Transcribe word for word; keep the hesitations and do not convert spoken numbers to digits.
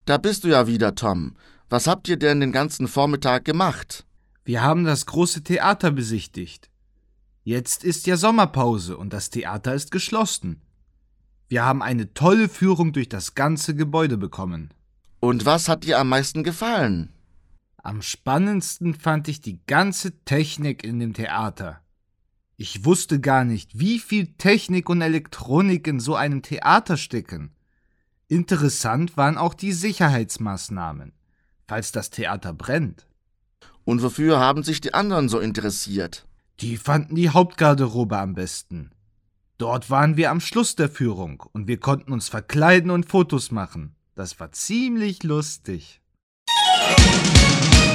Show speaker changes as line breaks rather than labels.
Da bist du ja wieder, Tom. Was habt ihr denn den ganzen Vormittag gemacht?
Wir haben das große Theater besichtigt. Jetzt ist ja Sommerpause und das Theater ist geschlossen. Wir haben eine tolle Führung durch das ganze Gebäude bekommen.
Und was hat dir am meisten gefallen?
Am spannendsten fand ich die ganze Technik in dem Theater. Ich wusste gar nicht, wie viel Technik und Elektronik in so einem Theater stecken. Interessant waren auch die Sicherheitsmaßnahmen, falls das Theater brennt.
Und wofür haben sich die anderen so interessiert?
Die fanden die Hauptgarderobe am besten. Dort waren wir am Schluss der Führung und wir konnten uns verkleiden und Fotos machen. Das war ziemlich lustig.